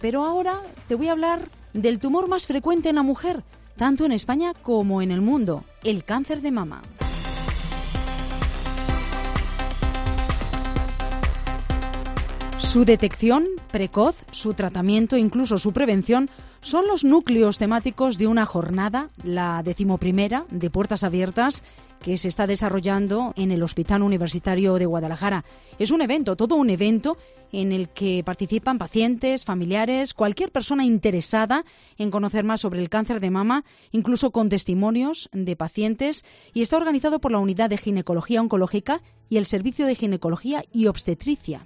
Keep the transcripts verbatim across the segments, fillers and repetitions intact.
Pero ahora te voy a hablar del tumor más frecuente en la mujer, tanto en España como en el mundo, el cáncer de mama. Su detección precoz, su tratamiento e incluso su prevención son los núcleos temáticos de una jornada, la decimoprimera de Puertas Abiertas, que se está desarrollando en el Hospital Universitario de Guadalajara. Es un evento, todo un evento en el que participan pacientes, familiares, cualquier persona interesada en conocer más sobre el cáncer de mama, incluso con testimonios de pacientes, y está organizado por la Unidad de Ginecología Oncológica y el Servicio de Ginecología y Obstetricia.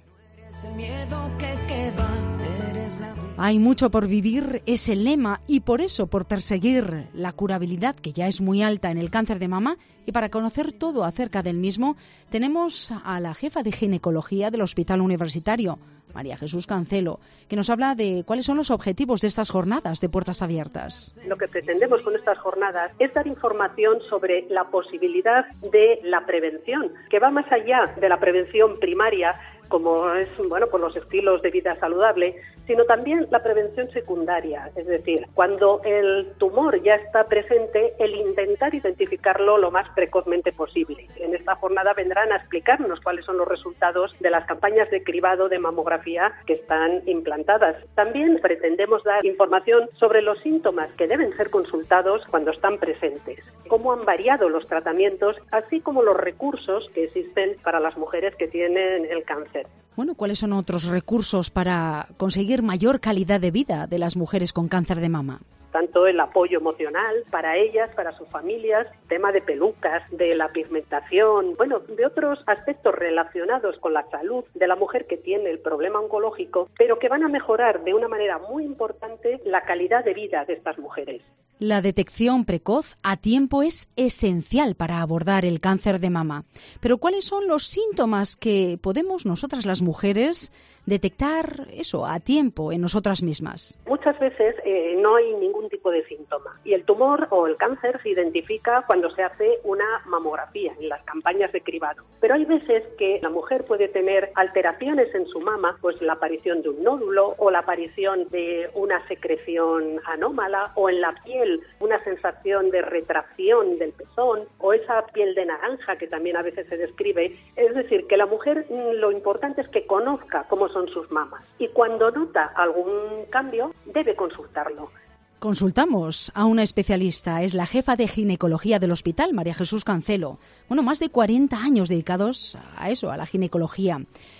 Hay mucho por vivir, es el lema, y por eso, por perseguir la curabilidad, que ya es muy alta en el cáncer de mama, y para conocer todo acerca del mismo, tenemos a la jefa de ginecología del Hospital Universitario, María Jesús Cancelo, que nos habla de cuáles son los objetivos de estas jornadas de Puertas Abiertas. Lo que pretendemos con estas jornadas es dar información sobre la posibilidad de la prevención, que va más allá de la prevención primaria, como es, bueno, por los estilos de vida saludable, sino también la prevención secundaria, es decir, cuando el tumor ya está presente, el intentar identificarlo lo más precozmente posible. En esta jornada vendrán a explicarnos cuáles son los resultados de las campañas de cribado de mamografía que están implantadas. También pretendemos dar información sobre los síntomas que deben ser consultados cuando están presentes, cómo han variado los tratamientos, así como los recursos que existen para las mujeres que tienen el cáncer. Bueno, ¿cuáles son otros recursos para conseguir mayor calidad de vida de las mujeres con cáncer de mama? Tanto el apoyo emocional para ellas, para sus familias, tema de pelucas, de la pigmentación, bueno, de otros aspectos relacionados con la salud de la mujer que tiene el problema oncológico, pero que van a mejorar de una manera muy importante la calidad de vida de estas mujeres. La detección precoz a tiempo es esencial para abordar el cáncer de mama. Pero ¿cuáles son los síntomas que podemos nosotras las mujeres detectar eso a tiempo en nosotras mismas? Muchas veces eh, no hay ningún tipo de síntoma y el tumor o el cáncer se identifica cuando se hace una mamografía en las campañas de cribado. Pero hay veces que la mujer puede tener alteraciones en su mama, pues la aparición de un nódulo o la aparición de una secreción anómala, o en la piel una sensación de retracción del pezón o esa piel de naranja que también a veces se describe. Es decir, que la mujer, lo importante es que conozca cómo son sus mamas y cuando nota algún cambio debe consultarlo. Consultamos a una especialista, es la jefa de ginecología del hospital, María Jesús Cancelo. Bueno, más de cuarenta años dedicados a eso, a la ginecología.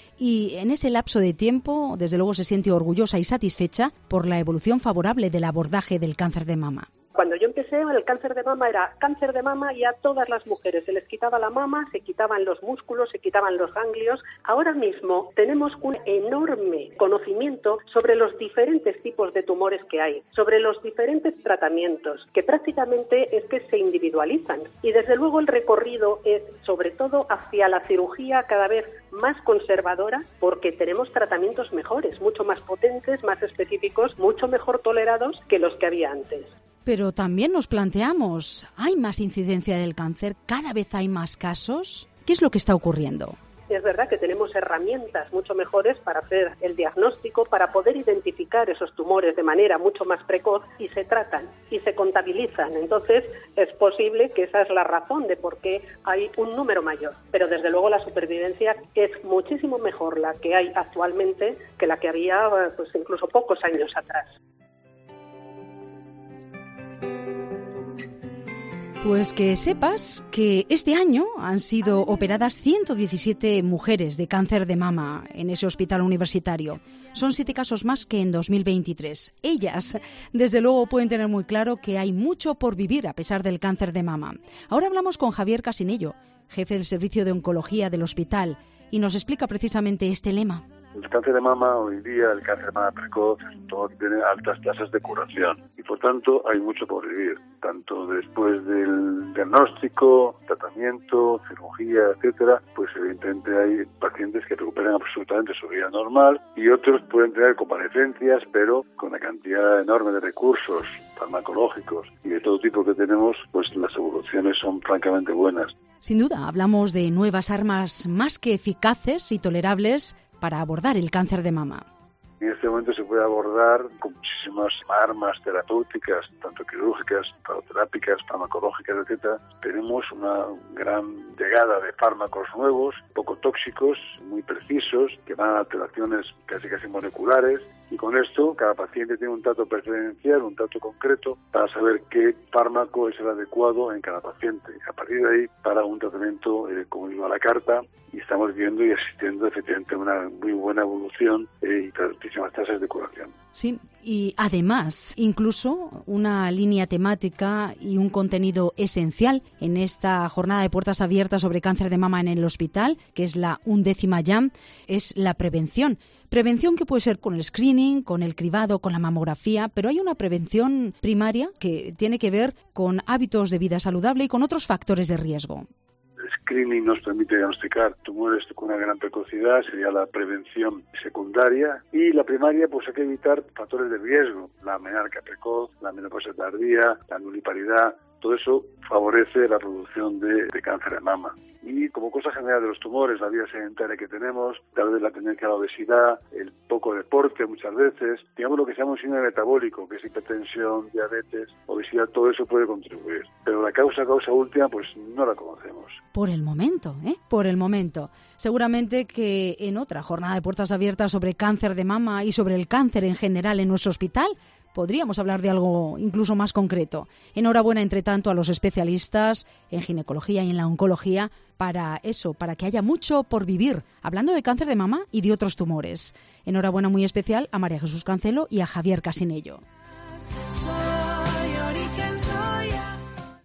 Y en ese lapso de tiempo, desde luego, se siente orgullosa y satisfecha por la evolución favorable del abordaje del cáncer de mama. Cuando yo empecé, el cáncer de mama era cáncer de mama y a todas las mujeres se les quitaba la mama, se quitaban los músculos, se quitaban los ganglios. Ahora mismo tenemos un enorme conocimiento sobre los diferentes tipos de tumores que hay, sobre los diferentes tratamientos, que prácticamente es que se individualizan. Y desde luego el recorrido es sobre todo hacia la cirugía cada vez más conservadora, porque tenemos tratamientos mejores, mucho más potentes, más específicos, mucho mejor tolerados que los que había antes. Pero también nos planteamos, ¿hay más incidencia del cáncer? ¿Cada vez hay más casos? ¿Qué es lo que está ocurriendo? Es verdad que tenemos herramientas mucho mejores para hacer el diagnóstico, para poder identificar esos tumores de manera mucho más precoz y se tratan y se contabilizan. Entonces es posible que esa es la razón de por qué hay un número mayor. Pero desde luego la supervivencia es muchísimo mejor la que hay actualmente que la que había pues incluso pocos años atrás. Pues que sepas que este año han sido operadas ciento diecisiete mujeres de cáncer de mama en ese hospital universitario. Son siete casos más que en dos mil veintitrés. Ellas, desde luego, pueden tener muy claro que hay mucho por vivir a pesar del cáncer de mama. Ahora hablamos con Javier Casinello, jefe del servicio de oncología del hospital, y nos explica precisamente este lema. El cáncer de mama, hoy día, el cáncer de mama precoz, todo tiene altas tasas de curación y, por tanto, hay mucho por vivir, tanto después del diagnóstico, tratamiento, cirugía, etcétera. Pues evidentemente hay pacientes que recuperan absolutamente su vida normal y otros pueden tener convalecencias, pero con la cantidad enorme de recursos farmacológicos y de todo tipo que tenemos, pues las evoluciones son francamente buenas. Sin duda, hablamos de nuevas armas más que eficaces y tolerables para abordar el cáncer de mama. En este momento se puede abordar con muchísimas armas terapéuticas, tanto quirúrgicas, radioterápicas, farmacológicas, etcétera. Tenemos una gran llegada de fármacos nuevos, poco tóxicos, muy precisos, que van a alteraciones casi casi moleculares. Y con esto, cada paciente tiene un trato preferencial, un trato concreto, para saber qué fármaco es el adecuado en cada paciente. A partir de ahí, para un tratamiento, eh, como digo, a la carta, y estamos viendo y asistiendo efectivamente a una muy buena evolución eh, y altísimas tasas de curación. Sí, y además, incluso una línea temática y un contenido esencial en esta jornada de puertas abiertas sobre cáncer de mama en el hospital, que es la undécima ya, es la prevención. Prevención que puede ser con el screening, con el cribado, con la mamografía, pero hay una prevención primaria que tiene que ver con hábitos de vida saludable y con otros factores de riesgo. El screening nos permite diagnosticar tumores con una gran precocidad, sería la prevención secundaria, y la primaria pues hay que evitar factores de riesgo, la menarquia precoz, la menopausia tardía, la nuliparidad. Todo eso favorece la producción de, de cáncer de mama. Y como cosa general de los tumores, la vida sedentaria que tenemos, tal vez la tendencia a la obesidad, el poco deporte muchas veces, digamos lo que se llama un síndrome metabólico, que es hipertensión, diabetes, obesidad, todo eso puede contribuir. Pero la causa, causa última, pues no la conocemos. Por el momento, ¿eh? Por el momento. Seguramente que en otra jornada de puertas abiertas sobre cáncer de mama y sobre el cáncer en general en nuestro hospital, podríamos hablar de algo incluso más concreto. Enhorabuena, entre tanto, a los especialistas en ginecología y en la oncología para eso, para que haya mucho por vivir, hablando de cáncer de mama y de otros tumores. Enhorabuena muy especial a María Jesús Cancelo y a Javier Casinello.